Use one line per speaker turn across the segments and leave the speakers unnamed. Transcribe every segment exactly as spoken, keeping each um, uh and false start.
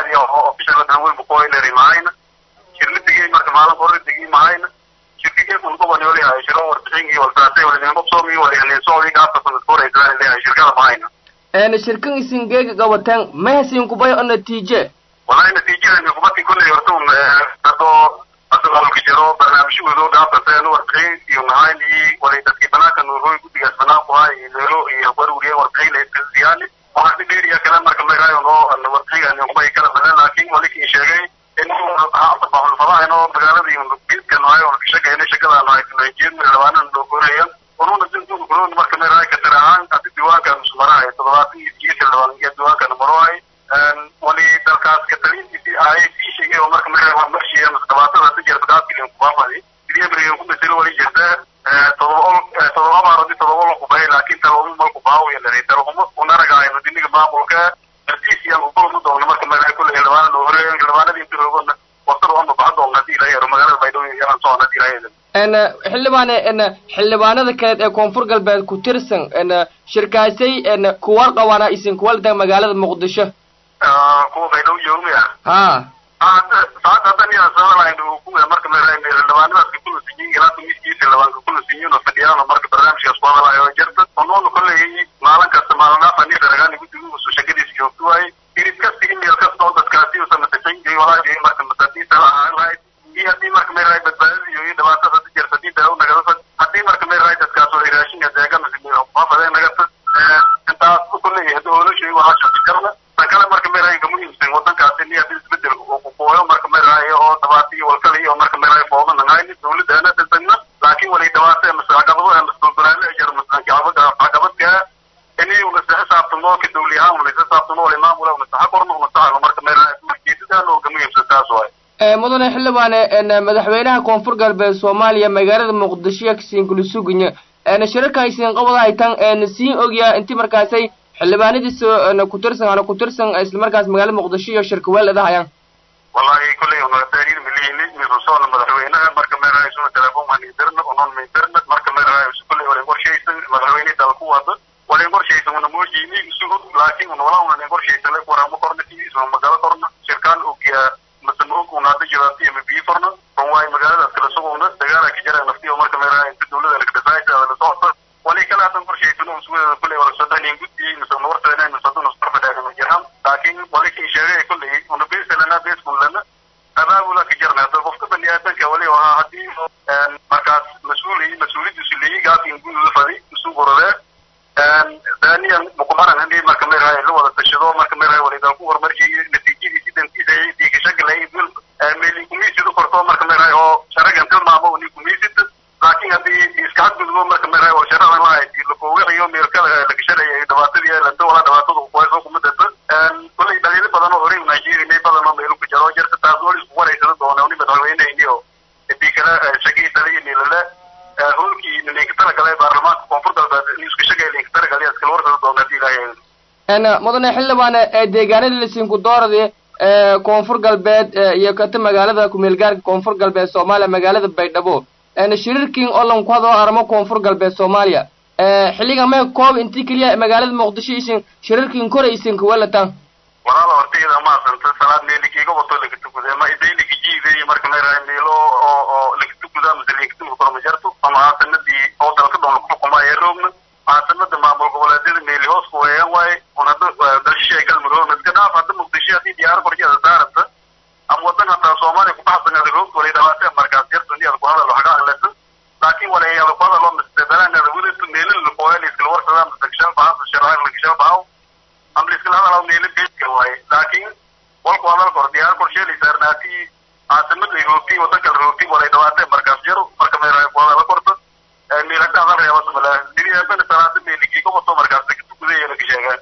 عادي أو official هذا بقول ريماين شركة تيجي مرة مالهم قرر تيجي معين شركة كنتو بنيولي هاي شركة ورتشينجي والفرنسي ولا نعم بصومي ولا يعني صومي قاعدة تنسكور إجرام اللي هاي شركة معين
أنا شركة إسنجيج قوتان ما هسين كوباي النتيجة
والله النتيجة إن كوباتي كل يوم تاتو أصلا الكجرو برنامج وذو قاعدة تسألوا ورتشين يوم هاي لي ولا تسكيبنا كانوا روي كتير جسمنا قواي يلو يخبروا ليه ورتشين للزيادة وهذا غير يا كلام مركب ما رايو إنه ورتشين إنه كوباي كلام بنا لكن ولكن شيء إنه أصبح الفضاء إنه بقالة دي من بيت كانوا هاي ولا شيء هنا شكل على النيجين من الوان اللوكوريا ونون الجنتو كلون مركب ما راي كتران تأتي دوا كان سمراء تضغطي يجيس الوان يجي دوا كان مراي ولي تلقاس كترين في أي في شيء ومركب ما راي ومشي مستواتر تجرب تقاس كلهم كوافة دي اللي يبريهم كم بيصيروا ولي جدا تضوّل تضوّل ما ردي تضوّل قبائل لكن تضوّل ما القبائل يلا ريترهم ونرجع إنه دينك ما ملكه ترتيس يا مطلوب مطلوب مركب ما راي كل الوان الوهرين الوان دي تروحون وصلوا أنه بعضهم نتيجة يا رمضان بيدون يرانصون نتيجة
أنا حلبانة أنا حلبانة ذكرت كونفور قلب كتيرسن أنا شركاتي أنا كوار قوانا إسن كوال ده مقالة مقدسة.
آه كوا بيدون يوم يا.
ها.
آه ساعات هذا نيا سوالف عنده كوا مركب مرة إن اللبان بس كل سنين لا تميز كيس اللبان كل سنين وفديان مركب برنامج يسوى ولا يوجد ونون كل هي مالن كاستمرنا فني درجان يقولوا وسوشكدي سيوتواي يريد كاستين يركض نون دكاتي وسمتين جي ولا جي مركب متاتي تلا هاي هي هذه مركب مرة بتبادل يوي دباسة تجرب تدي ده ونقدر هذه مركب مرة تذكر ريراشين يتذكر مثل ما فلان نقدر أنت كل هذول شيء واحد شكرنا فكلام مركب مرة يقومون يمسكون وطن كاسيني هذه تبدل وقوة مركب مرة أو تباتي والكلي أو مركب مرة فوق من هاي دولة ده نتسنى لكن ولا دباسة مساعدة مستقبلا أجر مساعدة عقبت كا إني ونسحب سابتنو كدوليها ونسحب سابتنو الإمام ولا ونسحب قرن ونسحب مركب مرة مكيد ده لو قومون يمسكون سوى
mudane xildhibaane en madaxweynaha koonfur galbeed Soomaaliya magaalada Muqdisho ka siin kula suganya en shirkaysan qabadahay tan en siin ogya intii markaasay xildhibaanadiisu en ku tirsan ana ku tirsan isla markaas magaalada Muqdisho iyo shirka weeladahayan
wallahi kulli yawm taariir miliyini min soo madaxweynaha marka ma raayso telefoon ma nidirna onon ma nidirna marka ma raayso kulli wala qorshaysan madaxweynaha dalku wada wala qorshaysan una moojini isugu laakiin una wala una qorshaysan la qora ma qorna tiis ma magaalada qorna shirkaan ogya مسموك ونادي جراتي أم بي فرنا فهو مجال الثلاثة ونص تجارة كجرا نفتي ومر كمرة أنت دولة الكتفاية على صوت ولكن لا تنقل شيء تنو مسؤول كل ولا صدقني يقولي مثل نور سنة مثل نص طرف ده من جهام لكن ولكن شيء كله ونبيس لنا بيس كلنا هذا ولا كجرنا تفوق بنياتنا كولي وهادي مركز مسؤولي مسؤولي تسلي قاعد يقول الفريق مسؤول ولا ثانيا مقامنا عندي مركمرة اللي هو التشدود مركمرة ولا إذا هو مرجع نتيجة جدا كذا دي كشكل هي يقول ملي كمية دو كرتون مركمرة أو شرق أنت ما هو ني كمية لكن هذه إسكات بدو مركمرة أو شرق ما هي لكوه يوم يركل لكشرق دواتي لندو ولا دواتو كويس وكم ده كل دليل بدنا نوري نيجيري ني بدنا نميلو كجرا جرت تازول سوار يصير دونا وني بدنا وين إنديو دي كلا شقي تري نيلله هو كي نيكتر كلا برلمان كونفورت نيوز كشقي نيكتر كلا أسكالور دونا دي غاين
أنا مدن حلبانة ديجان اللي سينكو دور دي koonfur galbeed iyo kata magaalada ku meel gaarka koonfur galbeed Soomaaliya magaalada Baydhabo ana shirarkin oo lan ku hado armo koonfur galbeed Soomaaliya ee xiliga ma koob intii kaliya magaalada Muqdisho isin shirarkin koraysin ku walatan
walaal hortayda ma santa salaad meelikiiga wato laga tukuday ma idayli jiiday marka ma raaymeelo oo oo laga tukudaa midliga tukudo korma jarto ama sanadii oo dalka doon ku xukumaayay roobna عاصمة معمول قبلات الميل هوس كويه واي ونادو دشيء كلمة من كذا فهذا مقدسية في ديار برجع زارت أم وطن حتى صومالي كبار من الروس ولا دواسة مركز جرت دي القوى الوحدة لسه لكن ولا هي القوى اللي مستدلة أن الوجود الميل القوى اللي سكلور سلام مستكشف بعض الشرائع اللي كشف بعض أم الإسلام على الميل بيت كواي لكن والقوى القوى ديار برجع لسر ناتي عاصمة الروسي وطن الروسي ولا دواسة مركز جرو مركز ميراي القوى القوى ميلاد هذا رأي وسمله دي أبن ثلاثة ميلكي كم وصل مركز تكتبه يلا كشيء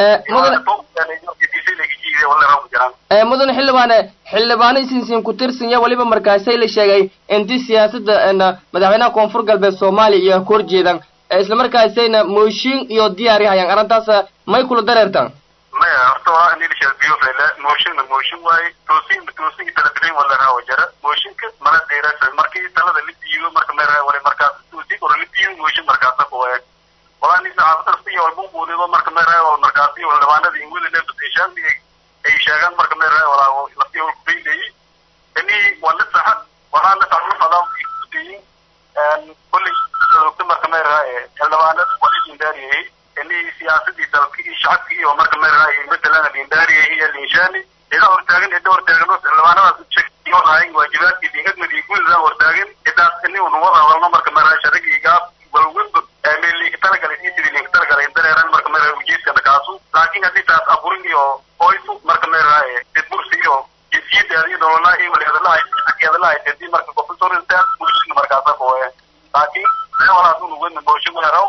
مدن حلبانة حلبانة سين كتير يا ولي بمركزي للشيء عندي سياسة أن مدحنا كونفور قلب الصومالي يا كورجيدان إسلام مركزينا موشين يودياري هاي أنا تاسا ما يكون دررتان
ما أرتوها إني ليش البيو فيلا موشين موشين واي توسين توسين تلاتين ولا راو جرا موشين كمرة ديرة مركز تلا اللي بيجوا مركز مرة ولا مركز توسين ولا اللي بيجوا موشين مركزنا كويه ولا نيجي عارف ترسي والبوم بودي ولا مركز مرة ولا مركزي ولا وانا بيقول لنا بتيشان دي أي شيء مركز مرة ولا iyo marka meerahay midalana diindari iyo liishani ila hortaagan ida hortaagan labaanada iyo lahayn waajibaadkii diinadii gudaha hortaagan idaas inuu wada hadalno marka meerahay shariiga walwalba meeli kala kala sidii kala kala intareeran marka meerahay ujeedka kaasu laakiin hadii taas aburin iyo oysu marka meerahay bursi iyo jisiida iyo wallahi wala hadalay hadalay hadii marka qoftorinta bulshada marka soo laakiin wala uu wadna boosho meeraw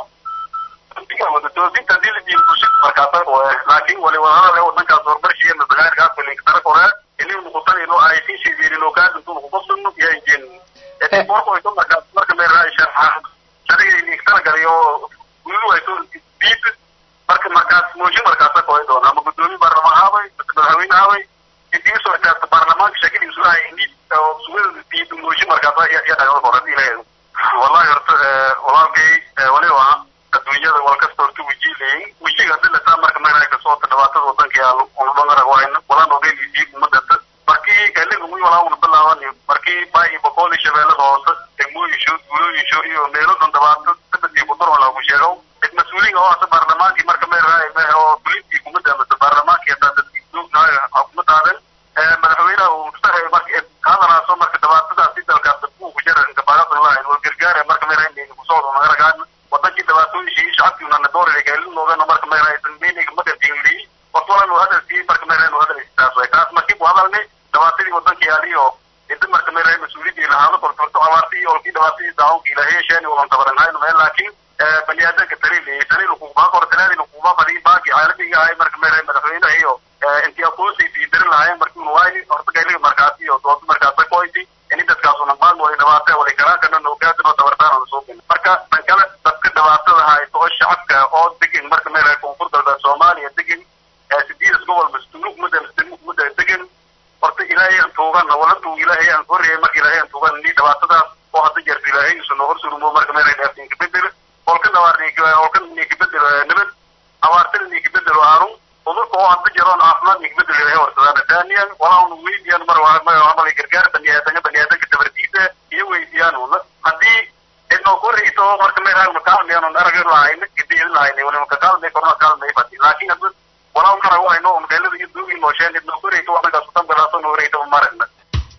diga wada toosinta dilidii bulshada marka soo laakiin wali wala la wadanka soo barshiye madagaarka kale kara kora inuu noqon inuu ay si sidii loo kaad intuu ku qofsano yaajin ee porco ito marka marka meerahay sharxa shariga kala galiyo wiilu ay soo diib marka marka moosho marka soo doona ama gudoomiye baarlamaanka madaxweynaha way intii soo taas baarlamaanka shaqadii soo ay intii soo diib moosho marka ya ya dhaga qoran ilaahay wallahi wallahi wali waa adduunyada wal ka soo tuujilay wixiga hadda la marka meerahay ka soo tadawaatada wadanka yaa oo dhangara waayna wala noqday diib mudada markii kale ugu wala uu bilaawan markii baay boqol shabeelada hoose degmooyisho guulooyisho iyo meelo dandabaad saddex boqol wala ugu sheego mid mas'uuliga oo ah baarlamaanka marka meerahay ma oo bulshada ku mid ah baarlamaanka ee dadka duubnaa xukuumadda ee madaxweynaha uu sahay marka kaadana soo marka dabaatada si dalka uu ku jiray gabaarada la in gargaar marka meerahay in ku soo magaragaan wadankii dabaatooyinka shacabkuna na dooray galin looga marka meerahay tanbiiniga madadinli waqtigan uu hadal si marka meerahay uu hadal istaas way taas markii uu hadalnay dabaatadii wadankii aliyo inta marka meerahay mas'uuliyadii lahaado kortorto awaartii oo kii dabaatadii daawo ilaahay sheeni oo tabaranayno meel laakiin bani aadanka tariili tariil ku baa kortalaadi ku baa fadhi baaqi caalamiga ay marka meerahay madaxweynaha iyo intii aqoonsi fi dir lahayn markii uu waayay horta gaariga markaasi iyo dood markaas qoyti in dadkaas oo nabad wali dabaatay wali karaan kana noo gaadno tabartaan soo bin marka tan kale dadka dabaatada hay oo shacabka oo degan marka meerahay koonfurta Soomaaliya degan ee sidiis gobol mas'uuliyad muddo muddo degan horta ilaahay aan toogan wala tuu ilaahay aan qoriyay marka ilaahay aan toogan ni dabaatada oo hadda jeer ilaahay soo noo horsurumo marka meerahay dhaafin ka bedel qolka nawarniga oo kan ni ka bedel nabad awaartan ni ka bedel aarun umurka oo hadda jeeroon caafimaad ni ka bedel ilaahay hortada taaniyan wala uu weydiyaan mar waa ma amal gargaar bani aadan bani aadan ka tabartiisa iyo weydiyaan una hadii inoo qorayso marka meerahay ma kaalmeeyaan oo arag lahayn kadib lahayn wala ma kaalmeey korna kaalmeey fadhi laakiin hadda wala uu kara waa inoo magaalada iyo duugi noo sheegay inoo qorayso wax ka soo tambaraasoo noo reeyto marna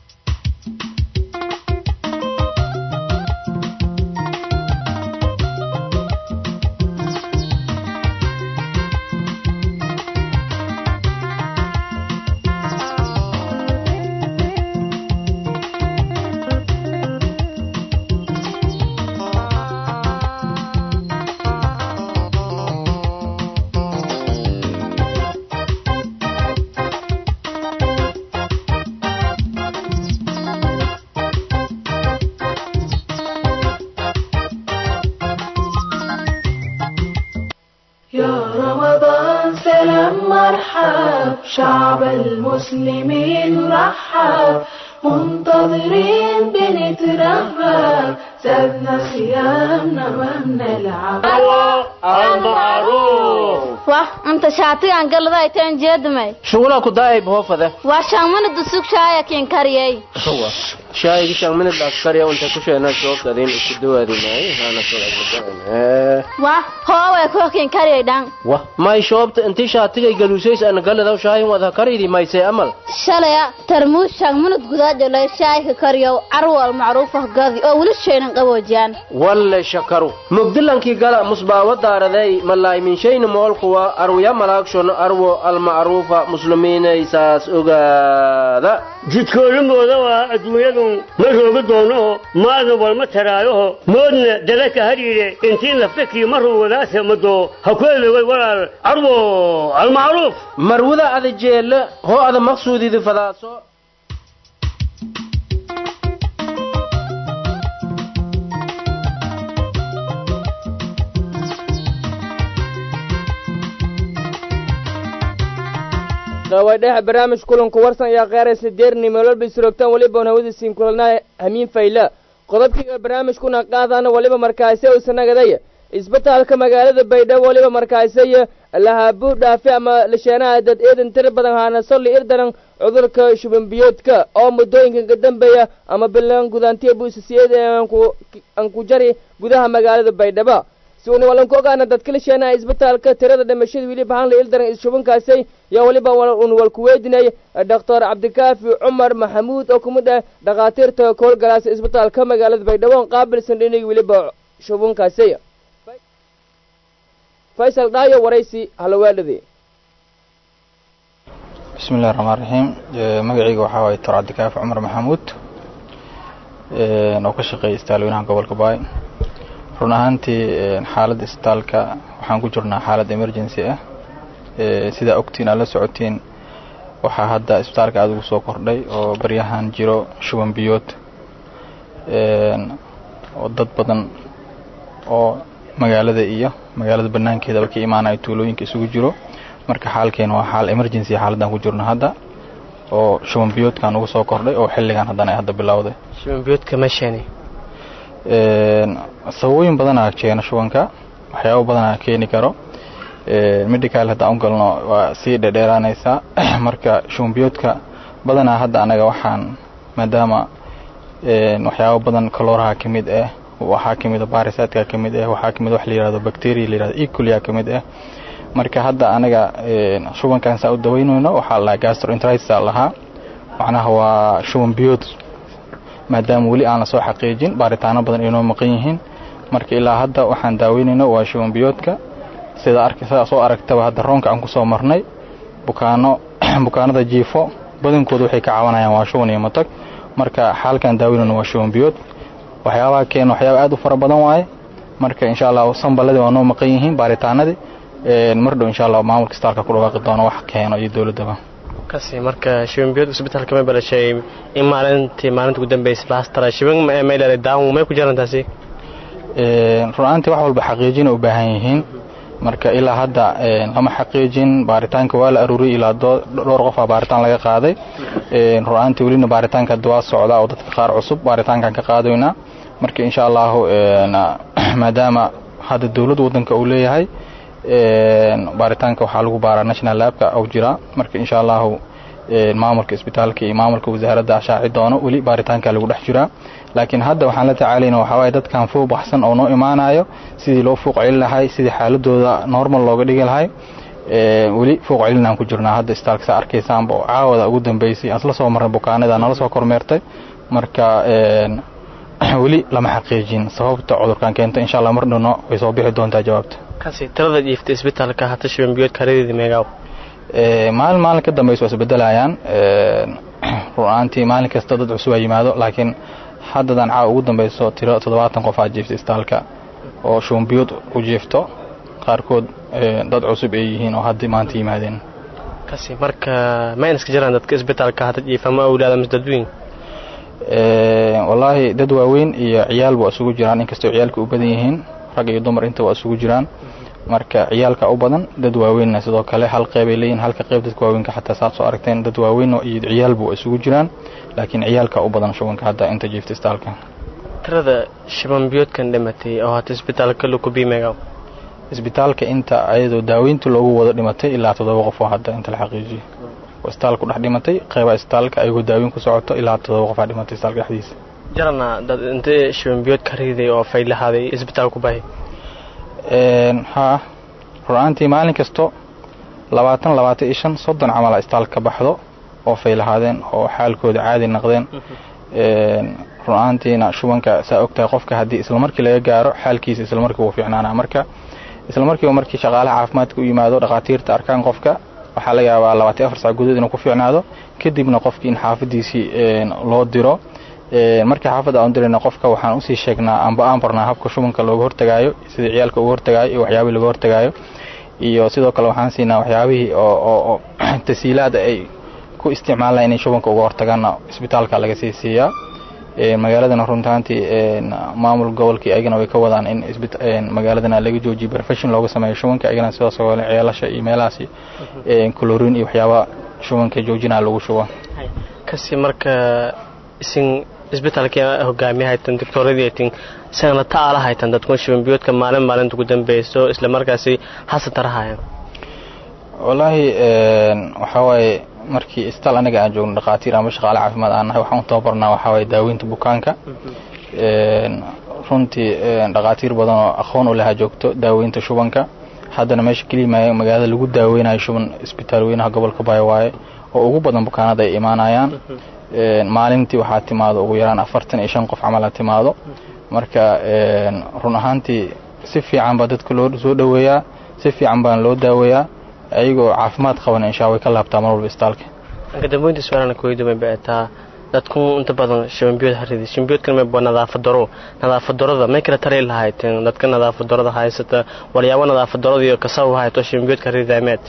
شعب المسلمين رحب منتظرين بنترهب زادنا صيامنا وبنلعب المعروف
واه انت شاطي عن قلبي ايتين جدمي
شغلك دايب هو فده
واشان من الدسوق شاي كين كاريي
هو شاي شان من العسكريه وانت كشينا شوف قاعدين يسدوا هذه معي انا سؤال
واه هو كو كين كاريي دان
واه ما شوبت انت شاطي جلوسيس انا قال له شاي وذا كاريدي ما يسي امل
شليا ترموش شان من غداد لا شاي كاريو عرو المعروفه قاضي او ولا شيء قبوجان
ولا شكروا مبدلنكي قال مصباح ودارday malay min shayn moolkuwa arwiya malaakshon arwo al ma'rufa muslimiina isaas ogaada
jidkoolmooda waa adduunyadu ma rooga doono maada walma taraayo moodna dalaka hariire intii naftakii maru wadaasa mado hakoolay walaal arwo al ma'ruf
marwada adajeel ho ada maqsuudidi fadaaso
daawadaha barnaamij kulanku warsan yaa qeeraysa deerni meelol bisroogtaan waliba hawada siin kulanaa hamiin fayla qodobkiga barnaamijkuna qaadana waliba markaasay u sanagadaya isbitaalka magaalada Baydhabo waliba markaasay laha buu dhaafi ama lasheenaa dad eedan tir badan haana soli irdan cudurka shuban biyoodka oo mudooyinka dambeeya ama bilan gudaantii buu siyeed aan ku aan ku jari gudaha magaalada Baydhabo suuna walan ku ogaana dadka la sheenaa isbitaalka tirada dhimashada wili bahan la ildaran ishubankaasay yaa waliba un wal ku weydinay doctor cabdikaafi cumar maxamuud oo kumid ah dhakhaatiirta koolgalaasa isbitaalka magaalada baydhabo qaabilsan inay wiliba shubankaasay faysal dhaayo waraysi halawaadhadii
بسم الله الرحمن الرحيم magacayga waxa way doctor cabdikaafi cumar maxamuud ee oo ka shaqeeya istaalweynaha gobolka Baay run ahaantii xaaladda isbitaalka waxaan ku jirnaa xaalad emergency ah ee sida ogtiin la socotiin waxa hadda isbitaalka aad ugu soo kordhay oo baryahan jiro shuban biyood ee oo dad badan oo magaalada iyo magaalada banaankeeda ka imaanay tuulooyinka isugu jiro marka xaalkeen waa xaal emergency xaaladan ku jirno hadda oo shuban biyoodkan ugu soo kordhay oo xilligan haddana ay hadda bilowday
shuban biyoodka ma sheeni
ee sababooyin badan ah keena shubanka waxyaabo badan ah keeni karo ee medical hadda aan galno waa si dheeraanaysa marka shuban biyoodka badan ah hadda anaga waxaan maadaama ee waxyaabo badan kalooraha kamid ah waxa kamid ah parasitka kamid ah waxa kamid wax la yiraahdo bacteria la yiraahdo E. coli kamid ah marka hadda anaga ee shubankan saa u daweynayno waxa la gastroenteritis laha macnaha waa shuban biyood maadaama wali aan la soo xaqiijin baaritaano badan inoo maqan yihiin marka ilaa hadda waxaan daaweynayno waa shuban biyoodka sida arkaysa soo aragtaba hadda roonka aan ku soo marnay bukaano bukaanada jiifo badankoodu waxay ka caawinayaan waa shuban iyo matag marka xaalkan daaweynayno waa shuban biyood waxyaabaha keen waxyaabo aad u fara badan waaye marka insha Allah sambalada waa noo maqan yihiin baaritaanadii ee mardo insha Allah maamulka isbitaalka ku dhawaaqi doono wax keeno iyo dawladaba
kasi marka shuban biyood isbitaalka ma balashay in maalintii maalinta ugu dambeysay baastara shuban ma meelay daawo ma ku jirantaasi
ee runaantii wax walba xaqiijin u baahan yihiin marka ilaa hadda ama xaqiijin baaritaanka waa la aruuriyay ilaa dhowr qof baaritaan laga qaaday ee runaantii waliina baaritaanka dawaa socda oo dadka qaar cusub baaritaankan ka qaadayna marka insha Allah maadaama hadda dawladda wadanka uu leeyahay ee baaritaanka waxa lagu baaraa national labka oo jira marka insha Allah ee maamulka isbitaalka iyo maamulka wasaaradda shaaci doono wali baaritaanka lagu dhex jira laakiin hadda waxaan la tacaalayna waxa way dadkan fuu baxsan oo noo imaanayo sidii loo fuuq celin lahay sidii xaaladooda normal looga dhigi lahay ee wali fuuq celinaan ku jirnaa hadda isbitaalka arkaysan oo caawada ugu dambeysay asla soo marnay bukaanada nala soo kormeertay marka ee wali lama xaqiijin sababta cudurkan keenta insha Allah marnano way soo bixi doontaa jawaabta
kasi tirada jiifta isbitaalka hata shuban biyood kareedii meegaw
ee maalin maalin ka dambeeyay soo isbedelayaan ee ruuxaantii maalin kasta dad cusub ay yimaado laakiin haddadan caa ugu dambeeyso tiro toddobaatan qof ah jiifta isbitaalka oo shuban biyood u jiifto qaarkood ee dad cusub ay yihiin oo hadda maanta yimaadeen
kasi marka ma iska jiraan dadka isbitaalka hata jiifa ma awlaada masdadwin
ee wallahi dad waaweyn iyo ciyaal waa isugu jiraan inkastoo ciyaalku u badan yihiin rag iyo dumar inta waa isugu jiraan marka ciyaalka u badan dad waaweyn sidoo kale hal qayb ay leeyihiin halka qayb dadka waaweynka xataa saad soo aragteen dad waaweyn iyo ciyaalbu isugu jiraan laakiin ciyaalka u badan shubanka hadda inta jiifta isbitaalka
tirada shuban biyoodkan dhimatay oo hata isbitaalka lagu biimeeyo
isbitaalka inta ayadoo daaweynta loogu wada dhimatay ilaa toddoba qof oo hadda inta la xaqiijiyay isbitaalku dhex dhimatay qayba isbitaalka ayagoo daaweyn ku socoto ilaa toddoba qof dhimatay isbitaalka dhexdiisa
jarana dad inta shuban biyood kareeday oo faylahaday isbitaalku baahay
ee ha ruuxaantii maalin kasto labaatan labaatan iyo shan soddon camal isbitaalka baxdo oo faylahaadeen oo xaalkooda caadi noqdeen ee ruuxaantiina shubanka saa ogtahay qofka hadii isla markii laga gaaro xaalkiisa isla markii uu fiicnaana marka isla markii markii shaqaalaha caafimaadka u yimaado dhaqaatiirta arkaan qofka waxa laga yaabaa labaatan iyo afar saac gudahood inuu ku fiicnaado kadibna qofkii in xaafadiisii ee loo diro ee markii xaafada aan dirayna qofka waxaan u sii sheegnaa amba aan barnaa habka shubanka looga hortagayo sida ciyaalka uga hortagayo iyo waxyaabaha looga hortagayo iyo sidoo kale waxaan siinaa waxyaabihii oo oo tasiilaad ay ku isticmaalaan inay shubanka uga hortagaan isbitaalka laga sii siiyaa ee magaaladana runtaantii ee maamul gobolkii ayagana way ka wadaan in isbitaalka magaaladana laga joojiyo profession looga sameeyo shubanka ayagana sidoo kale ceelasha iyo meelahaas ee chlorine iyo waxyaaba shubanka joojina lagu shubo
kasi marka isin isbitaalka hogaamiyaha tan doctoradii sana taala haytan dadku shuban biyoodka maalin maalinta ugu dambeeyso isla markaasi hasan tarahaayeen
wallahi ee waxa way markii isbitaal anaga aan joogno dhaqaatiir ama shaqaale caafimaad aan nahay waxaan u tababarnaa waxa way daaweynta bukaanka ee runtii dhaqaatiir badan oo aqoon u leh joogto daaweynta shubanka haddana meesha kaliya magaalada lagu daaweynayo shuban isbitaal weynaha gobolka Baay waaye oo ugu badan bukaanada ay imaanayaan maalintii waxaa timaado ugu yaraan afartan iyo shan qof camal timaado marka run ahaantii si fiican baa dadka loo soo dhaweeyaa si fiican baan loo daaweeyaa ayagoo caafimaad qaban insha Allah ka laabtaa mar walba isbitaalka
anka dambeyntii su'aalaha ku weydiimay baataa dadku inta badan shambiyood haridii shambiyoodkan ma baa nadaafad daro nadaafad darada ma kala taray lahaayeen dadka nadaafad darada haysata waliyaabo nadaafad darada iyo ka soo hayto shambiyoodka haridaameed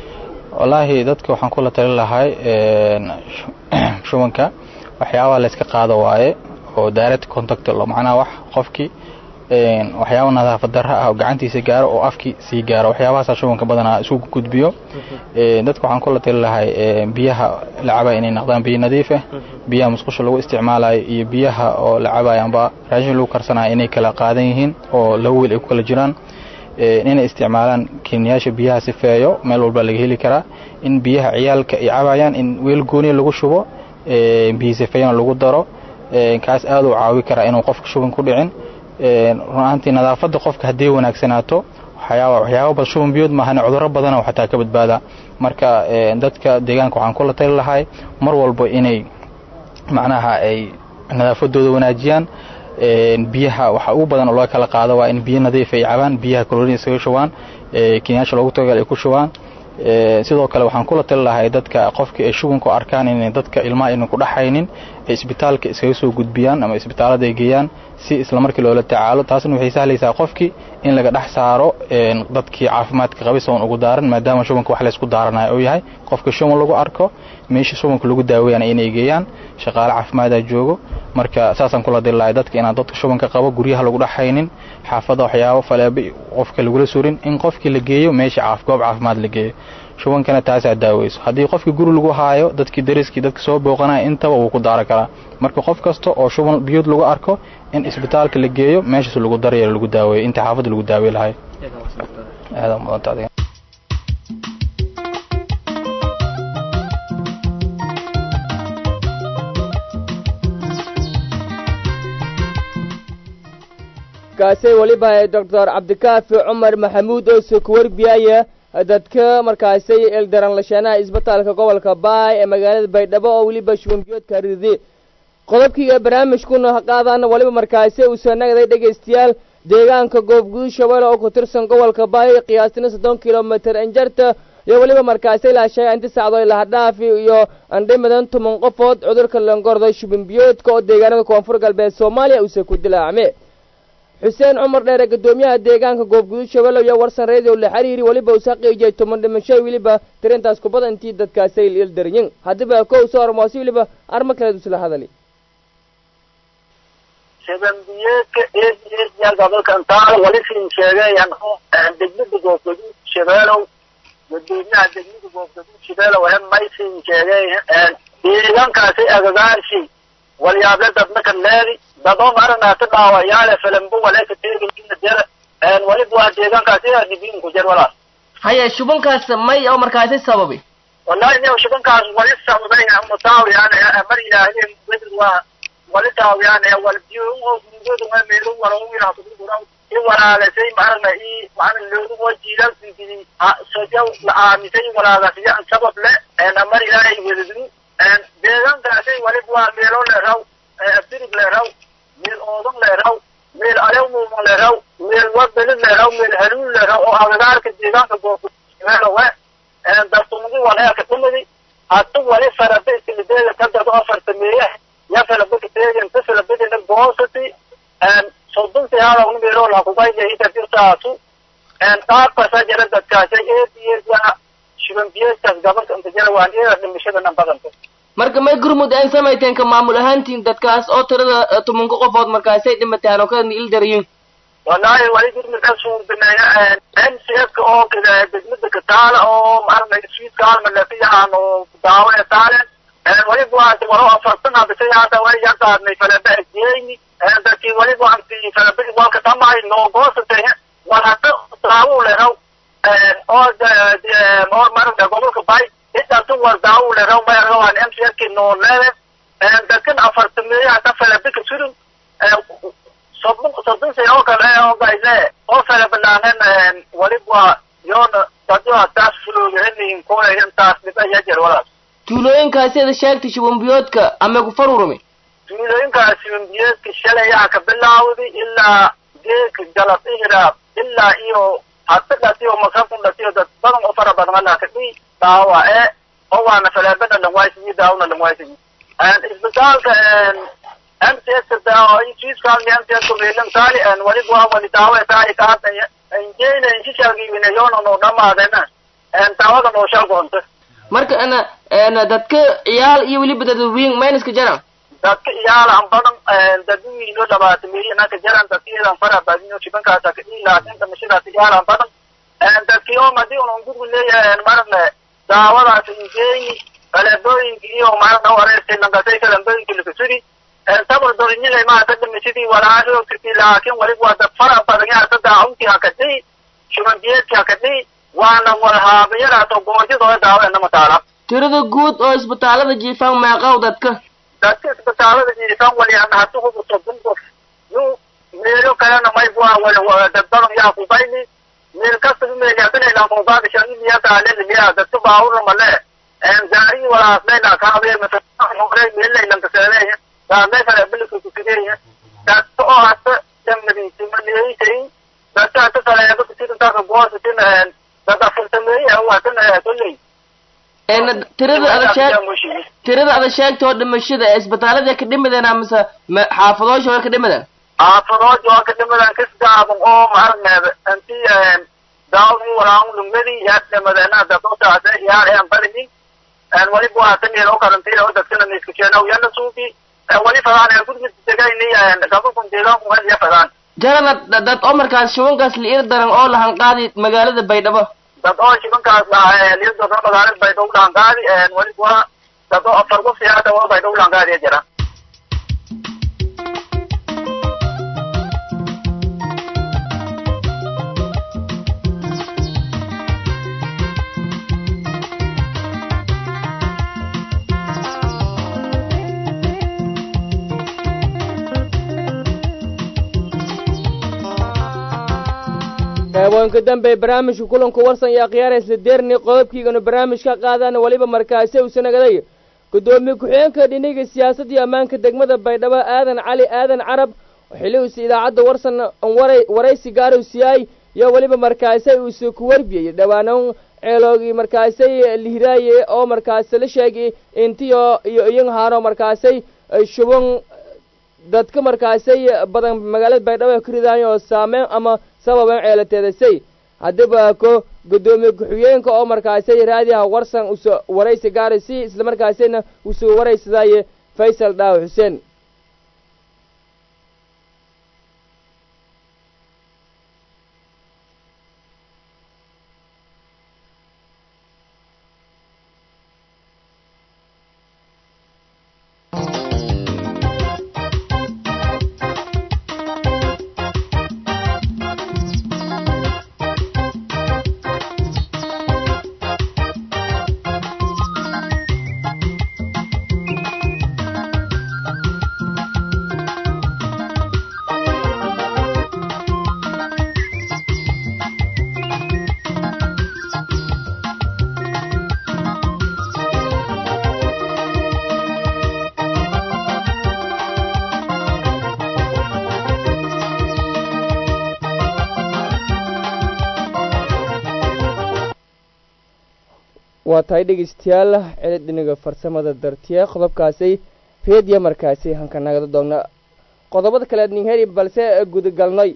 wallahi dadka waxaan kula tali lahay ee shubanka waxyaabo la iska qaado waaye oo direct contact loo macna wax qofkii een waxyaabo nadaafad darro ah oo gacantiisa gaaro oo afki si gaaro waxyaabahaas shubanka badanaa isugu gudbiyo ee dadku waxaan kula tali lahay biyaha la cabay inay noqdaan biyo nadiif ah biyaha musqusha lagu isticmaalayo iyo biyaha oo la cabayanba raashin lagu karsanayo inay kala qaadan yihiin oo la weel ay ku kala jiraan inay isticmaalaan kiniyaasha biyaha sifeeyo meel walba laga heli karaa in biyaha ciyaalka ay cabayaan in weel gooni lagu shubo ee biyo sifeeyo lagu daro ee kaas aad u caawi kara inuu qofka shuban ku dhicin ee runtii nadaafada qofka hadii wanaagsanaato waxyaabo waxyaabo shuban biyood ma ahan cudurro badan oo xataa ka badbaada marka dadka deegaanka waxaan kula tali lahay mar walba inay macnaha ay nadaafadooda wanaajiyaan ee biyaha waxa ugu badan oo loo kala qaado waa in biyo nadiif ay cabaan biyaha kalooriin isaga shubaan ee kiniyaasha loogu talagalay ku shubaan ee sidoo kale waxaan kula tali lahay dadka qofka ay shuban ku arkaan in dadka ilmaha inuu ku dhaxaynin isbitaalka iskaga soo gudbiyaan ama isbitaalada ay geeyaan si isla markii loo la tacaalo taasna waxay sahlaysaa qofkii in laga dhax saaro een dadkii caafimaadka qabisoon ugu daaran maadaama shubanka wax la isku daaranayo oo yahay qofka shuban lagu arko meesha shubanka lagu daaweeyana inay geeyaan shaqaale caafimaad ah joogo marka saasan kula dilaay dadka inaan dadka shubanka qabo guriyaha lagu dhaxaynin xaafada waxyaabo faleebo qofka lagu la surin in qofkii la geeyo meesha caafimaad caafimaad la geeyo shubankana taas ay daaweyso hadii qofkii guri lagu haayo dadkii dariskii dadka soo booqanay intaba uu ku daara kara marka qof kasto oo shuban biyood lagu arko in isbitaalka la geeyo meesha lagu dareeyo lagu daaweeyo inta xaafada lagu daaweey lahay aad u mudan
kaasay waliba doctor Cabdikaafi Umar Maxamuud oo soo warbiyaaya dadka markaasay eldaran lashana isbitaalka gobolka Baay ee magaalada Baydhabo oo waliba shuban biyoodka ridii qodobkiga barnaamijkuna qaadana waliba markaasay uu soo nagday dhageystayaal deegaanka goobguud Shabeelle oo ku tirsan gobolka Baay qiyaastina soddon kiiloomitir injarta iyo waliba markaasay la sheegay inta saacado ilaa dhaafi iyo andhamadan toban qofood cudurka langordo shuban biyoodka oo deegaanada koonfur galbeed Soomaaliya uu ku dilaacmay حسين عمر دير قدوميها ديغانka goobguud Shabeelle iyo warsan radio la xiriiri waliba uu saaqeeyay toban dhimashay waliba tirintaas ku badan intii dadkaasay il daryin hadaba koow soo armaasi waliba arma kala dusla hadali
shabanbiyeedka ee yaal gobolkan taal wali siin sheegayaan degmada goobguud Shabeelle wadoonaha degmada goobguud Shabeelle waxay may siin sheegayaan deegaankaasi agagaarshi walyaabla dadna kan leedi dadoo marna ta dhaawayaal filimbu wala ka teegin in jira aan wali waa deegaankaasi ay dibin ku jir wala
haya shubankaas may oo markaasay sababi
wallahi inuu shubankaas wali sababay ama taawiyana amar ilaahay mid waa wali taawiyana wal biyo oo guud oo meelo waro wiina ku guraw in walaala say marna ii waxaan loo wajiilan sidii soo la aamisay walaala si aan sabab le aan amar ilaahay weedin aan deegaankaasi wali waa meelo la raw abdirib la raw meel oodan la raw meel aleemu la raw meel wadada la raw meel haluun la raw oo agagaarka deegaanka goobta meelo waa aan dadku wala ka tumadi hatu wali farada isleeyahay ka dad afar sameeya ya farada ka teegan tasla bedel boosati aan soddon saacado oo meelo la ku baayay inta jirtaatu aan qaab ka jira dadkaasi ee diyaar shiban biyeedka gobolka inta jira waan ee dhimashada badan
marka may gurmud aan sameeyteen ka maamul ahaantiin dadkaas oo tirada toban qofood markaasay dhimataan oo ka il daryin
wallahi wali gurmud ka soo binaya aan sheeka oo kida degmada ka taala oo marna iswiid kaal ma lafiyan oo daawo ee taale aan wali buuxda waro afartan abtay hada way yaqaadnay falaba jeeyni aan dadkii wali buuxda falaba waa ka tamay no goosatay wala daawo leeyahay oo oo marna gobolka Baay inta tuu war daawo leeyahay ma yaraan M C S ki no leeyahay aan dadkan afartan meeya ta falaba ka suru صدق صدق سيوك لا وقايزة أوصل بلانين ولبوا يون تدوا تاسفلو لهني كونا ين تاسبا يجر ولا
tuulooyinkaasi ada sheegtay shibambiyoodka ama ku farurumi
tuulooyinkaasi shibambiyoodka shalay yaa ka bilaawday ilaa geedka galabihira ilaa iyo hadda dhatiyo masafun dhatiyo dad badan oo fara badan alla ka dhii daawa ee oo waana falaabada langwaaysi daawna langwaaysi aan isbitaalka M T S daawa ay jiiskaan M T S ku leelan taali aan wali waa wali daawa taali ka hadaya injeena injishaagi winayoona no dhamaadena aan daawada noo shalgoonta
marka ana ana dadka ciyaal iyo waliba dad weyn mayniska jaran
dadka ciyaal aan badan dadweyno labaatan milyan ka jaran dadkiidan fara badan shibanka ta laakiin tamashada ciyaal aan badan aan dadkii oo madii uu gudbu leeyahay marna daawadaas injeeni baladooyinka iyo marna wareertay langasay kala bandooyinka la kusuri aan tabar dorinile ma ka damashadii walaalo kirti laakiin wali waa dad fara badan yaa sada unki hakadii shibanjeedka hakadii waana walhaabayada to goorjidooda daawana mataala
tirada guud oo isbitaalada jiifaan meeqaw dadka
dadka isbitaalada jiifaan wali aan hadu ku tobin qof yu meelo kalena may bua wala dad badan yaa ku bayni meel kasta meel yaa kana ilaa qodob shan iyo taale liya dadka baawur male aan jaari wala aslayna ka habay mata hore meel ilan ka sareeya daadna fara bilku ku fideeya dadka oo hasta tamadi timaniyay dadka ta salaaya ku sidoo ka go'aansan dadka fartameeyay waa tan kulli
een tirada ada sheeg tirada ada sheegto dhimashada ee isbitaalada ka dhimadeen ama xaafadooshooda ka dhimadeen
xaafadooshooda ka dhimadeen kisgaaban oo maarneeda anti daawi waraan lumadi yaa dhimadeena dadka taada yaa aan balini aan wali buu aatan iyo karantiina oo dadkana iska keenaw yana suuqi wali fadaan gudmid tagayni aan gabo kun deegaan ku hadiya fadaan
jarana dad omarkaas shubankaas liir daran oo lahan qaadi magaalada Baydhabo
dad oo shibankaas ah liir daran magaalada Baydhabo lahan qaadi aan wali waa dad oo afar qof siyaada oo Baydhabo lahan qaadi jira
waanka dambe barnaamijka kulanka warsan iyo khiyaaraysa deerni qodobkiigana barnaamijka qaadana waliba markaasi uu sanagaday gudoomiye ku-xigeenka dhinaca siyaasadda iyo ammaanka degmada Baydhabo aadan cali aadan carab xiligiisa idaacadda warsan waray waraysi gaar u siiyay iyo waliba markaasi uu soo ku warbiyay dhawaanan ceeloogi markaasi lihiraaye oo markaasi la sheegay intiyo iyo iyan haano markaasi shuban dadka markaasi badan magaalada Baydhabo ka ridaayo saameyn ama sababan ceelateedasay hadaba ko gudoomiye ku-xigeenka oo markaasi raadiyaha warsan u soo waraysi gaaraysi isla markaasina uu soo waraysaday Faysal Daaw Xuseen waa tahay dhegeystayaal cilid dhinaga farsamada dartiya qodobkaasi reediyo markaasi hanka nagada doogna qodobada kale nin heri balse gudagalnay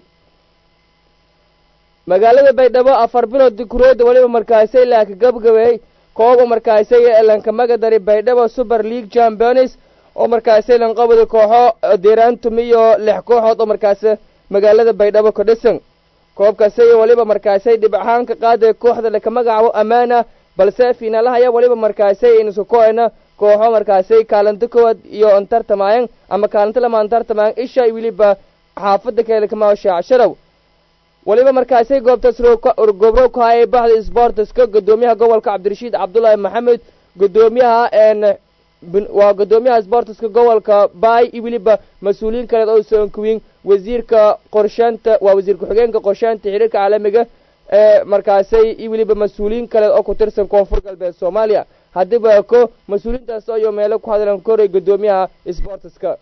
magaalada Baydhabo afar bilood kureeda waliba markaasi la ka gabgabay koob markaasi lanka magadari Baydhabo Super League Champions oo markaasi lan qabada kooxo deeraantumiyo lix kooxood oo markaasi magaalada Baydhabo ka dhisan koobkaasi waliba markaasi dhibaxaan ka qaaday kooxda la ka magacaabo Amaana balse finaalaha ayaa waliba markaasi in soo kooxna kooxo markaasi kaalanta kood iyo antartamayeen ama kaalanta lama antartamayeen isha waliba xaafada kale kama shaacsharaw waliba markaasi goobta gobro ku hayay bahda sportska gudoomiyaha gobolka Cabdirashiid Cabdullaahi Maxamed gudoomiyaha een waa gudoomiyaha sportska gobolka baay iyo weliba mas-uuliyiin kaleed oo soo kuwiin wasiirka qorsheynta waa wasiir ku-xigeenka qorsheynta xiriirka caalamiga ee markaasay iyo weliba mas-uuliyiin kaleed oo ku tirsan koonfur galbeed soomaaliya haddiiba ko mas-uuliyiintaas iyo meelo ku hadlan koray gudoomiyaha sportska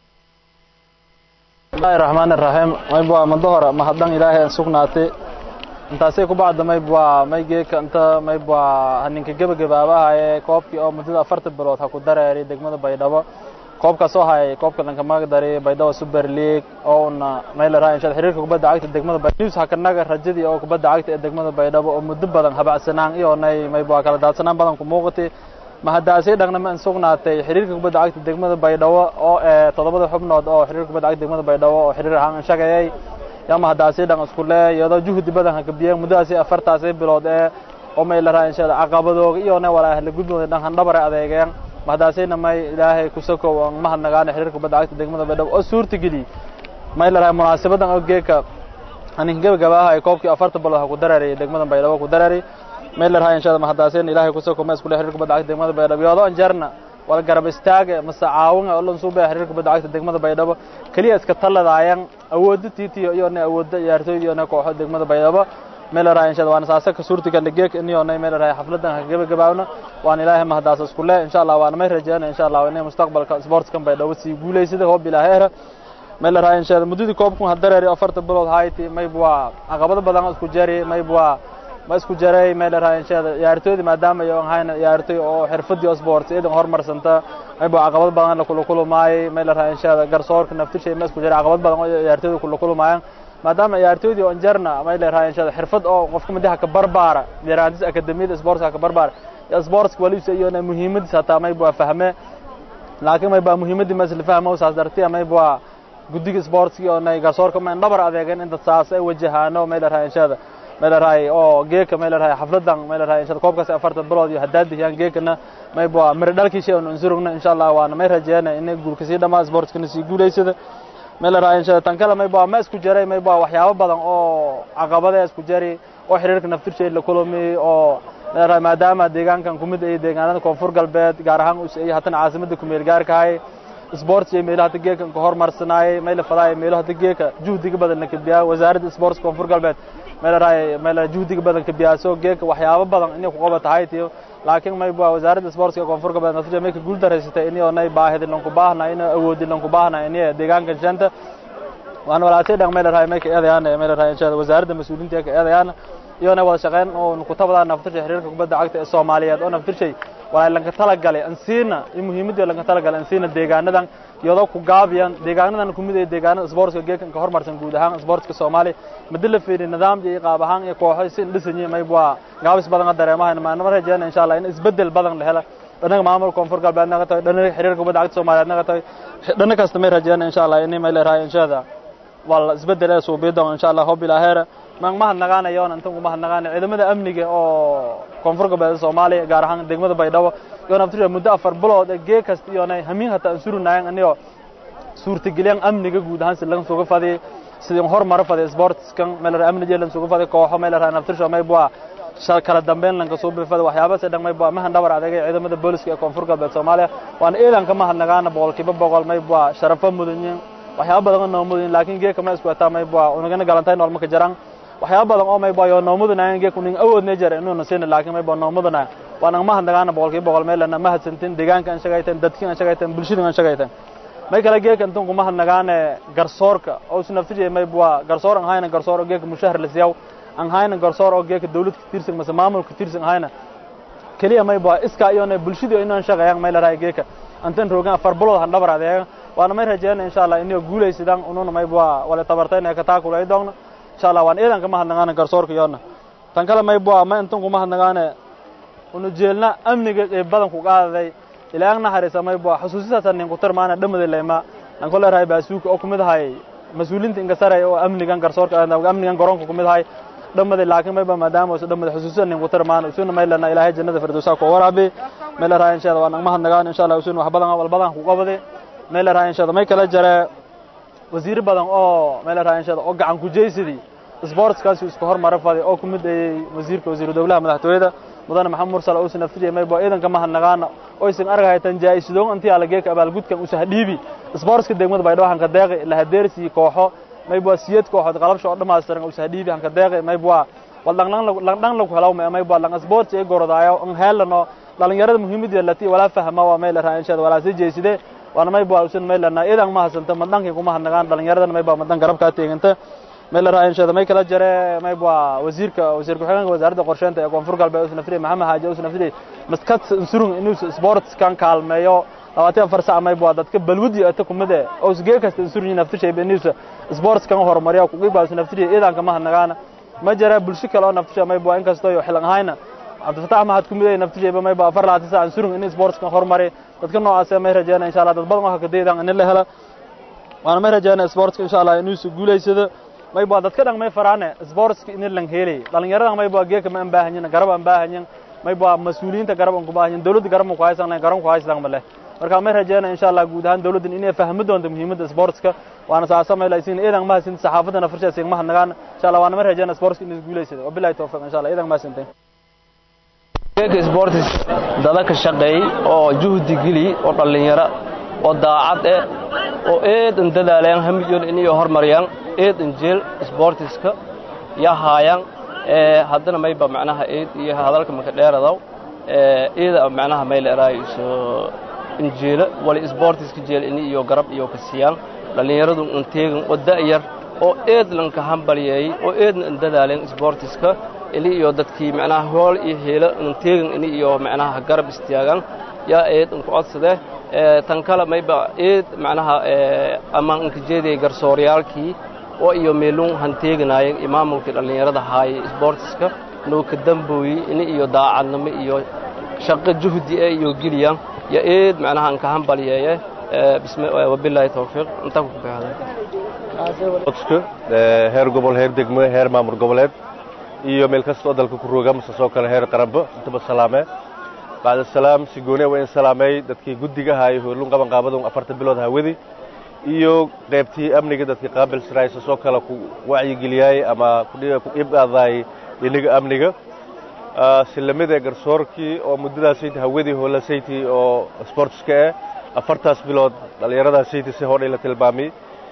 bismillahi raxmaani raxiim mayba madahora mahaddan ilaahay aan sugnaatay intaasay ku bacda mayba maygeeka inta mayba ninka gabagabaabaha ee koobkii oo muddada afartan bilood ha ku dareeray degmada baydhabo koobka soo hayay koobka dhanka magdari baydhabo super league oo una meel raay insha xiriirka kubadda cagta degmada baydhabo ha ka naga rajadii oo kubadda cagta ee degmada baydhabo oo muddo badan habacsanaan iyo nay mayba kala daadsanaan badan ku muuqatay ma hadaasay dhaqna ma sugnaatay xiriirka kubadda cagta degmada baydhabo oo ee todobada xubnood oo xiriirka kubadda cagta degmada baydhabo oo xiriir ahaan shaqeeyay yama hadaasay dhaqan isku leeyado juhdi badan ka biyay muddadaasi afartaasay bilood ee oo meel raay insha Allah caqabadooga iyo nay walaah la gudbooday dhankan dhabar adeegeen ma hadaasayna may ilaahay ku soo koow ma hadnagaan xiriirka kubadda cagta degmada baydhabo oo suurta gali may la raay munaasabadan oo geeka anin gabagabaaha ay koobkii afartan bilood ha ku dareeray degmada baydhabo ku dareeray meel la raay insha Allah ma hadaasayna ilaahay ku soo koow ma isku leeyahay xiriirka kubadda cagta degmada baydhabo iyadoo anjarna wala garab istaaga masacaawin oo lan soo baa xiriirka kubadda cagta degmada baydhabo kaliya iska taladaayaan awoodda tiitiyo iyo awoodda ciyaartooyda iyo kooxda degmada baydhabo meel raay insha Allah waan saasa ka suurtiga dhageek inuu meel raay xafladan gabagabaawna waan ilaahay mahadaas isku leeyahay insha Allah waan ma rajaynaa insha Allah inay mustaqbalka sports kan baydhabo si guuleysida hoob ilaahay meel raay insha Allah muddadii koobku hadareeray afartan bilood hayti may baa caqabado badan isku jaray may baa ma isku jaray meel raay insha Allah ciyaartooyda maadaama ay ahayn ciyaartooy oo xirfadii sports ee horumarsanta ay baa caqabado badan la kula kulmaayay meel raay insha Allah garsoorka naftiisa ma isku jaray caqabado badan oo ciyaartooyda kula kulmaayaan maadaama ciyaartooyda oo jarna meel raay insha Allah xirfad oo qofka madaxa ka barbaara yaraadis akademiyada sports ka barbaara sports waliisa iyo muhiimadiisa taa may baa fahme laakiin may baa muhiimadii mas'ala fahmo saas dartii may baa gudiga sports iyo nay garsoorka ma dhabar adeegan inta saas ay wajahaano meel raay insha Allah meel raay oo geeka meel raay xafladan meel raay insha Allah koobkaas afartan bilood iyo hadaadiyaan geekana may baa mar dhalkiisa oo insurugna insha Allah waan may rajeena in guulka si dhamaa sportskana si guuleysada meel raay insha Allah tan kale may baa ma isku jaray may baa waxyaabo badan oo caqabado isku jaray oo xiriirka naftirkeeda la kulmay oo meel raay maadaama deegaankan kumid ay deegaanada koonfur galbeed gaar ahaan u sii hatan caasimada ku meel gaarka ay sports ee meelaha deegaanka ka horumarsanay meel fadaay meelaha deegaanka juhdiga badan la kibiya wasaaradda sports koonfur galbeed meel raay meel juhdiga badan ka biyaaso geeka waxyaabo badan inay ku qabatahay tiyo laakiin may baa wasaaradda sports ka koonfur galbeed naftiisa may ka guul dareysatay inay onay baahida lan ku baahnaa inay awoodi lan ku baahnaa inay deegaanka janta waan walaasay dhaq meel raay may ka eedayaan meel raay insha Allah wasaaradda mas'uuliyiinta ka eedayaan iyo na wada shaqeyn oo ku tabada naftiisa xiriirka kubadda cagta ee Soomaaliyeed oo naftiisa walaal lan ka talagalay ansiina in muhiimadii lan ka talagalay ansiina deegaanadan iyadoo ku gaabiyaan deegaanadan kumid ee deegaanada sportska geekan ka horumarsan guud ahaan sportska Soomaaliya madalla fiirin nidaam iyo qaab ahaan iyo kooxo si dhisanyay may baa gaabis badan dareemahan ma mar rajaynaa insha Allah in isbedel badan la helo dhanaga maamulka koonfur galbeed naga tahay dhanaga xiriirka kubadda cagta Soomaaliyeed naga tahay dhanaga kasta may rajaynaa insha Allah in may leeyahay insha Allah wal isbedel ee soo beedo insha Allah hoob ilaahay ma ma hadnaqaanayo inta uma hadnaqaanayo ciidamada amniga oo koonfur galbeed Soomaaliya gaar ahaan degmada Baydhabo iyo naftiisa muddo afar bilood ee geek kasta iyo nay hamiin hata ansurunayaan aniyo suurtageliyaan amniga guud ahaan si laga soo gafaday sidii horumar faday sports kan meel amniga laga soo gafaday kooxo meel raay naftiisa may baa shal kala dambeyn laga soo bifaday waxyaabo sadan may baa ma handawar adeegay ciidamada booliska ee koonfur galbeed Soomaaliya waan eelan kama hadnaqaana boqolkiiba boqol may baa sharafo mudan waxyaabo badan oo mudan laakiin geeka ma isku ataa may baa unagana galantay nool ma ka jiraan waxyaabo badan oo may baa yo noomudanayeen geeka nin awoodna jir inuu naseen laakiin may baa noomudanay waan ma hadnaqaana boqolkiiba boqol meel lana ma hadsantin deegaanka aan shaqayteen dadkii aan shaqayteen bulshada aan shaqayteen may kala geeka intuu kuma hadnaqaana garsoorka oo si naftiisa may baa garsoor aan hayna garsoor oo geeka mushahar la siiyo aan hayna garsoor oo geeka dawladda ka tirsan ama maamulka ka tirsan hayna kaliya may baa iska iyo bulshada inaan shaqayaan may la raay geeka antan roogan afar bilood han dhabar adeeg waan may rajaynaa insha Allah inay guuleysadaan ununa may baa wala tabartayna ka taakulay doona insha Allah waan eedan kama hadnaqaana garsoorka yoona tan kale may baa ma intan kuma hadnaqaana unu jeelna amniga ee badan ku qaaday ilaahna harisa may baa xusuusisasan nin ku tarmaana dhamada leema aan kula raay baasuuka oo kumid ahay mas'uuliyiinta inga saray oo amnigan garsoorka amnigan garoonka kumid ahay dhamada laakiin may baa maadaama oo dhamada xusuusisan nin ku tarmaana usuna may lana ilaahay jannada firdawsa ku waraabi meel raay insha Allah waan ma hadnaqaan insha Allah usuna wax badan wal badan ku qabaday meel raay insha Allah may kala jara wasiir badan oo meel raay insha Allah oo gacan ku jeeysidii sports kaas isku horumar faday oo kumid ay wasiirka wasiir dawladda madaxtooyada
mudane maxamed mursal oo naftiye may baa ciidanka ma hanagaana oo isin argahaytan jaayisidoon intii ala geeka abaalgudkan u sahdhiibi sportska degmada baydhabo hanka deeqay la hadeersi kooxo may baa siyad kooxood qalabsho oo dhamaastiran u sahdhiibi hanka deeqay may baa waldan lan lagu helaw may baa lan sports ee gorodaayo an helano dhalinyarada muhiimada lati wala fahma waa may la raayinshada wala si jeeside waana may baa usan may lana ciidan ma hasanta madanka kuma hanagaan dhalinyarada may baa madan garab ka teeganta may la raayinshada may kala jare may baa wasiirka wasiirka xigeenka wasaaradda qorsheynta ee koonfur galbeed usna firi maxamed haaji usna firi maskat surung inuu sports kan kaalmeeyo labaatan afar saac may baa dadka balwadi ata kumade oo isgee kasta surung naftishay beenisa sports kan horumariyo ku qeyb usna firi ciidanka ma hanagaan ma jara bulsho kale oo naftishay may baa in kasto iyo xilan ahayna عبد الفتاح ما هاد كمية نفتيجي بما يبقى فرع تسعة نسرق إني سبورتس كان خرمري تذكرنا عسى ما يرجعنا إن شاء الله تطبق ما هكذا إن الله هلا وأنا ما يرجعنا سبورتس إن شاء الله إنه سجولة يسده ما يبقى تذكرنا ما يفرعنا سبورتس إن اللي هيري لأن يرى ما يبقى جيك ما ينبهني قرب ينبهني ما يبقى مسؤولين تقرب أنكم باهني دولة تقرب مقايس أنا قرب مقايس لهم بالله مركب ما يرجعنا إن شاء الله جودهان دولة إني فهمتهم ده مهمة سبورتس كا وأنا سأسمع ما يلاقين إذا ما سنت صحافتنا فرشة سير ما هنغان إن شاء الله وأنا ما يرجعنا سبورتس إني سجولة يسده وبالله توفيق إن شاء الله إذا ما سنتين
geeka sports dada ka shaqeey oo juhdi gili oo dhalinyaro oo daacad ah oo eedan dadaaleen hamiyoon inay horumariyaan eedan jeel sportska yahaayaan ee hadana mayba macnaha eed iyo hadalka marka dheeradaw ee eeda macnaha meel raayso injeela wali sportska jeel inay iyo garab iyo ka siiyaan dhalinyaradu inteegan wada yar oo eed lanka hambaliyay oo eedan dadaaleen sportska ili iyo dadkii macnaha hool iyo heelo inteegan inay iyo macnaha garab istaagan yaa eed ku codsade ee tan kala mayba eed macnaha ee amaan ka jeeday garsooryaalkii oo iyo meelun hanteeganayeen imaamulka dhalinyarada haay sportska noo ka dambooyi inay iyo daacadnimo iyo shaqo juhdi iyo giliyaan ya eed macnaha ka hambaliyay bismillah wabillahi tawfiiq inta ku baxday
sportska heer gobol heer degmo heer maamul goboleed iyo meel kasta oo dalka ku roogam soo kala heer qaranba inta salaame baad salaam si gooni weyn salaamay dadkii gudiga haay hoolun qaban qaabado afartan bilood hawadi iyo qaybtii amniga dadkii qaabil sirayso soo kala ku wacyi geliyay ama ku dhiga ku ibqaaday iniga amniga silamada garsoorkii oo muddadaas ay hawadi hoola sayti oo sportska afartaas bilood dhalinyarada sayti si hore la tilmaamay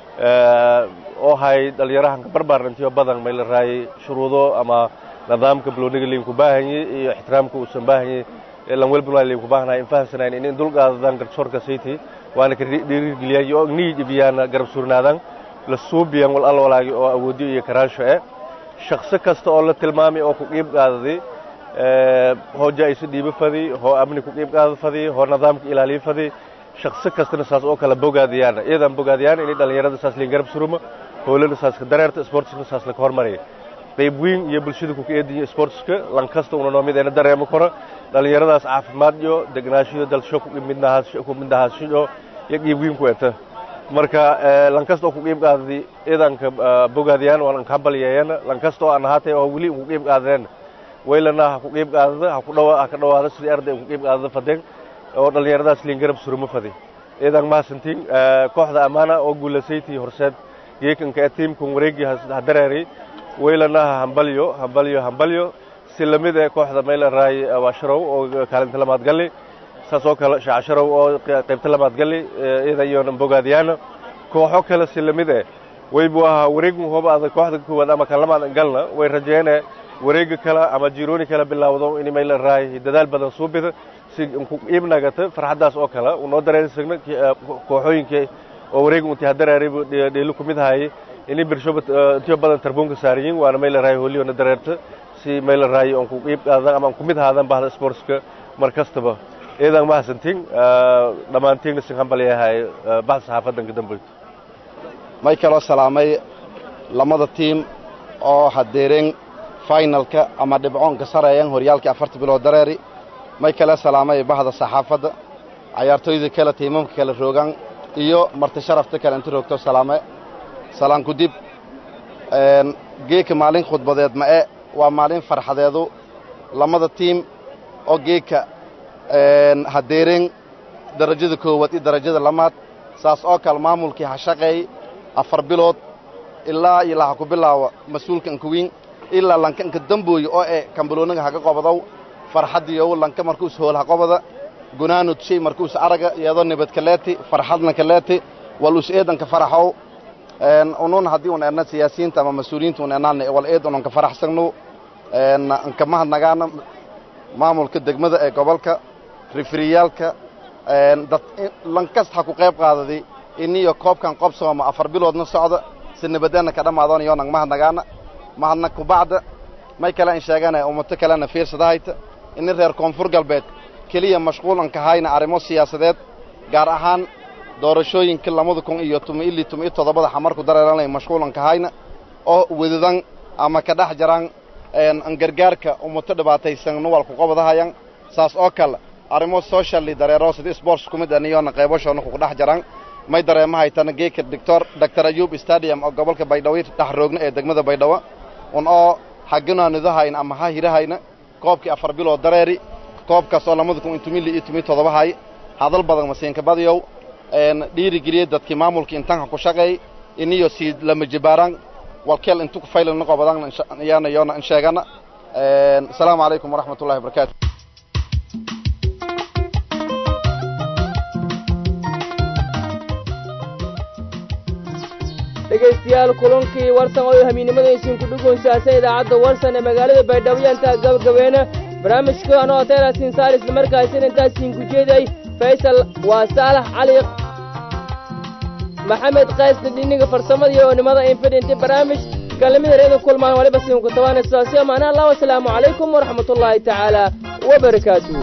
oo hay dhalinyaraha barbaarantiyo badan meel raay shuruudo ama nidaamka blooniga liin ku baahanyi iyo ixtiraamka uu san baahanyi lan walbana liin ku baahanay in fahamsanayn in dulqaadan garsoorka sayti waana ka dhiirigeliyay oo niid biyana garab surnaadan la suubiyan wal alwalaagi oo awoodiyo iyo karaansho ee shakhsi kasta oo la tilmaamay oo ku qeyb qaaday ee hooja ay sidii bafadi hoo amni ku qeyb qaaday fadi hoo nidaamka ilaaliyo fadi shakhsi kasta saas oo kala bogaadiyaan iyadan bogaadiyaan in dhalinyarada saas liin garab suruma hoolan saas ka dareerta sportska saas la hormariyo qayb weyn iyo bulshada ku eediyo sportska lan kasta una noomideena dareemo karo dhalinyaradaas caafimaad iyo degnaashiyo dalsho ku midnahaas ku midnahaasho iyo qayb weyn ku eeta marka lan kasta ku qayb qaaday iidanka bogaadiyaan waan ka baliyeen lan kasta oo aan haatay oo wali ku qayb qaadeen weylana ku qayb qaadada ha ku dhawaa ka dhawaada sidii arday ku qayb qaadada fadeen oo dhalinyaradaas liin garab suruma fadi iidan ma santiin kooxda amaana oo guuleysay horseed geekanka teamku wareegi hadareeri weylana hambalyo hambalyo hambalyo silamida kooxda meel raay waashrow oo kaalinta lamaad gali saasoo kala shaashrow oo qaybta lamaad gali iidan iyo bogaadiyaan kooxo kala silamida waybu aha wareegu hooba aad kooxda kuwada ama kalamaad galna way rajeeyeen wareega kala ama jirooni kala bilaawdo in meel raay dadaal badan soo bida si ku ibnagata farxadaas oo kala uu noo dareensagna kooxooyinka oo wareeg intii hadareeri dheelu kumid haay inay birshoba intii badan tarbuunka saariyeen waana meel raay hooliyo na dareerta si meel raay oo ku qeyb qaadan ama kumid haadan bahda sportska markastaba eedan ma hasantiin dhamaantiin si hambaliyahay bahda saxaafadan ka dambeeyay
may kala salaamay lamada team oo hadeereen finalka ama dhibcoonka sareeyeen horyaalka afartan bilood dareeri may kala salaamay bahda saxaafada ciyaartooyda kala tiimamka kala roogan iyo marti sharafta kala inta roogto salaame salaan ku dib een geeka maalin khudbadeed ma ee waa maalin farxadeedu lamada team oo geeka een hadeereen darajada koowaad iyo darajada lamaad saas oo kala maamulkii ha shaqeey afar bilood ilaa ilaa ku bilaawa mas'uulkan ku weyn ilaa lankan ka dambooyo oo ee kambaloonaga haga qabadaw farxadiyo lanka markuu hoolaha qobada gunaanud shay markuu araga iyadoo nabad kaleeti farxadna kaleeti walus eedanka faraxow een unun hadii uu neerna siyaasiyiinta ama mas'uuliyiinta uu neerna wal eedan ka faraxsano een anka mahadnagaana maamulka degmada ee gobolka rifriyalka een dad lankas ha ku qayb qaadaday iniyo koobkan qabsooma afar biloodna socda sinabadana ka dhamaadon iyo nang mahadnagaana mahadna ku bacda may kala in sheegana ummadda kalena fiirsadayta in reer koonfur galbeed kaliya mashquulan ka hayna arrimo siyaasadeed gaar ahaan doorashooyinka labada kun iyo toban xamarku dareeranay mashquulan ka hayna oo wadadan ama ka dhax jaraan een gargaarka ummadda dhibaataysan nuwal ku qabadahayan saas oo kale arrimo social dareero sida sports kumid aniyona qaybasho ku dhax jaraan may dareemahay tan geeka doctor Dr Ayub Stadium oo gobolka Baydhabo dhaxroogna ee degmada Baydhabo on oo xagana nidahayn ama ha hirahayna koobkii afar bilood dareeri koobkaas oo labada kun iyo toban hay hadal badan maseenka badiyow een dhiiri geliye dadkii maamulka intaan ku shaqeey iniyo si lama jibaaran walkeel intu ku faylan noqo badan yaana yoona in sheegana een assalaamu alaykum wa rahmatullahi wa barakatuh
dhegeystayaal kulankii warsan oo hamiinimadaysiin ku dhugoonsaasa idaacadda warsan ee magaalada Baydhabo inta gabagabeena barnaamijka anoo teelaasin saar isla markaasina intaasiin ku jeeday Faysal waa Saalax Cali Maxamed Qays dhiniga farsamada iyo nimada infinity barnaamij kalamida reedo kulmaan waliba siin ku tawaana sidaasii maana Allah wa salaamu alaykum wa rahmatullahi ta'ala wa barakatuh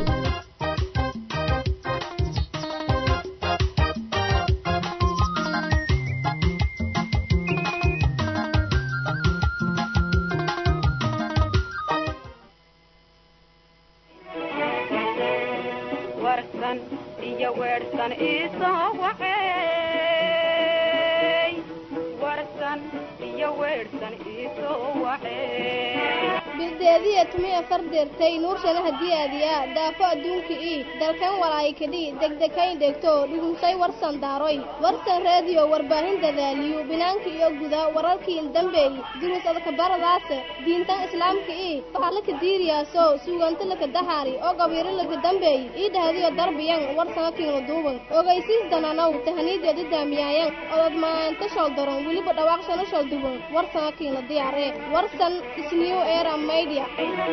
bideediya tumiya fardeertay nuursana hadii aadiya daafo adduunka ii dalkan walaay kadhi degdekayn degto dhugunsay warsan daaroy warsan radio warbaahin dadaaliyo binaanka iyo guda wararkii dambeey duruus adka baradaas diintan islaamka ii waxa la ka diiriyaaso suuganta la ka dahaari oo gabiiro la ka dambeey ii dhahdiyo darbiyan warsan kiino duuban ogeysiis dananow tahniideedu daamiyayaan odad maanta shal daron waliba dhawaaqshana shal duuban warsan kiino diyaare warsan isniyo era media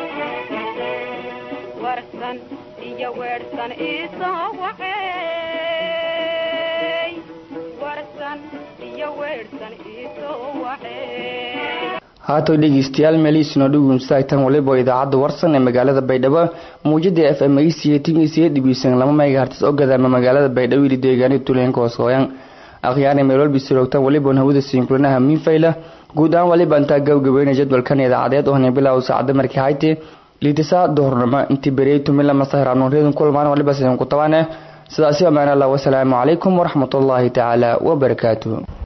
warsan iyo weersan isoo waxay warsan iyo weersan isoo waxay
haato dhegeystayaal meeliisna dhugunsaaytan waliba idaacadda warsan ee magaalada Baydhabo muujada F M C tingisiye dibisan lama megahertz oo gadaama magaalada Baydhabo iyo deegaanada Tuulenka Hoosoyan aqyaana meelol bisirogtan waliba hawada siinkulanaha min fayla guud ahaan waliba inta gabagabeynay jadwalkan idaacadeed oo nebilaw saacada markii haytay liidisa doornama intii bareeytu mila masahran reedan kulmaan waliba sidoo ku tawaana sidaasi amaana Allah wa salaamu alaykum wa rahmatullahi ta'ala wa barakatuh